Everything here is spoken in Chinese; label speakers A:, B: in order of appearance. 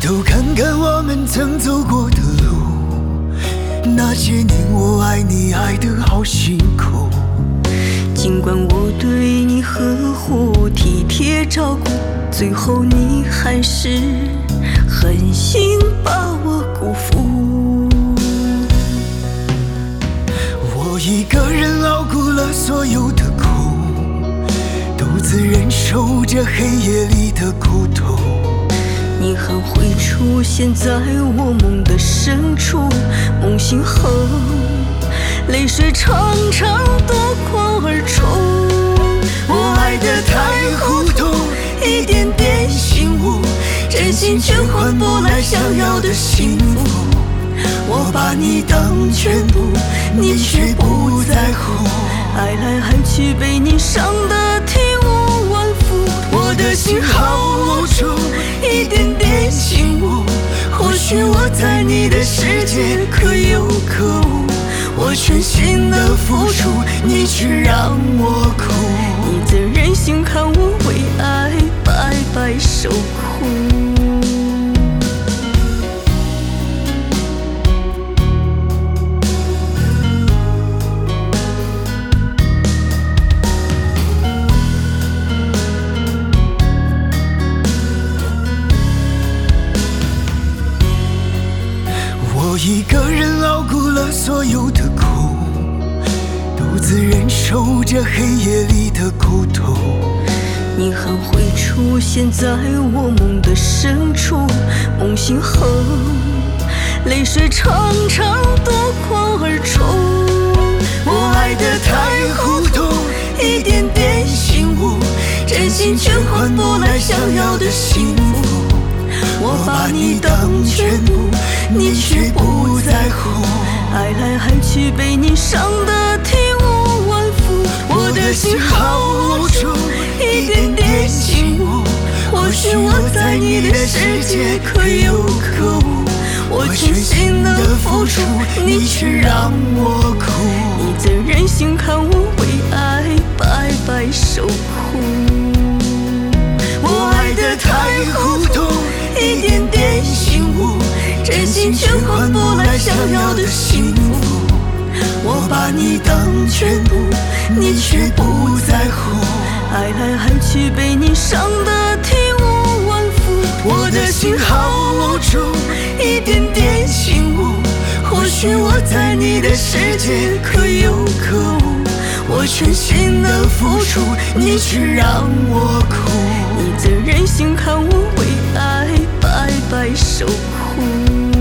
A: 头看看我们曾走过的路，那些年我爱你爱得好辛苦。
B: 尽管我对你呵护体贴照顾，最后你还是狠心把我辜负。
A: 我一个人熬过了所有的苦，独自忍受着黑夜里的孤独。
B: 你还会出现在我梦的深处，梦醒后泪水常常夺眶而出。
A: 我爱得太糊涂，一点点醒悟，真心却换不来想要的幸福。我把你当全部，你却不在乎，
B: 爱来爱去被你伤得体无完肤。
A: 我的心好无助，一点点醒悟，或许我在你的世界可有可无，我全心的付出，你却让我哭。
B: 你怎忍心看我为爱白白受苦？
A: 我一个人熬过了所有的苦，独自忍受着黑夜里的孤独。
B: 你还会出现在我梦的深处，梦醒后泪水常常夺眶而出。
A: 我爱得太糊涂，一点点醒悟，真心却换不来想要的幸福。我把你当全部，你却不在乎，
B: 爱来爱去被你伤得体无完肤。
A: 我的心好无助，一点点醒悟，或许我在你的世界可有可无，我全心的付出，你却让我哭。
B: 你怎忍心看我为爱白白受苦？
A: 我爱得太糊涂，一点点醒悟，真心却换不来想要的幸福。我把你当全部，你却不在乎，
B: 爱来爱去被你伤得体无完肤。
A: 我的心好无助，一点点醒悟，或许我在你的世界可有可无，我全心的付出，你却让我哭。
B: 你怎忍心看我为爱白白受苦？